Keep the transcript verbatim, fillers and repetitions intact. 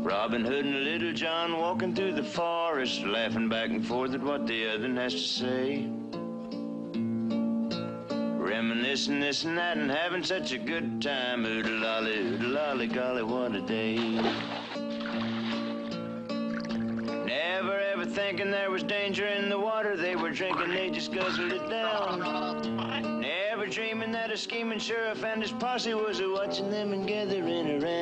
Robin Hood and Little John walking through the forest, laughing back and forth at what the other has to say. Reminiscing this and that and having such a good time. Oodle-lolly, oodle-lolly, golly, what a day. Never ever thinking there was danger in the water they were drinking, they just guzzled it down. Never dreaming that a scheming sheriff and his posse was a-watching them and gathering around.